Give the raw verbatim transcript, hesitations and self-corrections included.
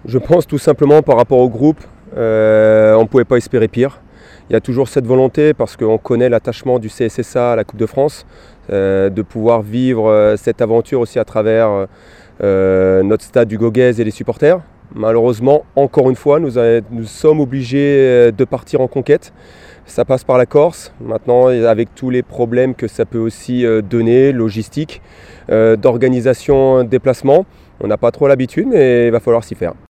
Je pense tout simplement par rapport au groupe, euh, on ne pouvait pas espérer pire. Il y a toujours cette volonté, parce qu'on connaît l'attachement du C S S A à la Coupe de France, euh, de pouvoir vivre euh, cette aventure aussi à travers euh, notre stade du Goguez et les supporters. Malheureusement, encore une fois, nous, a, nous sommes obligés de partir en conquête. Ça passe par la Corse. Maintenant, avec tous les problèmes que ça peut aussi donner, logistique, euh, d'organisation, déplacement, on n'a pas trop l'habitude, mais il va falloir s'y faire.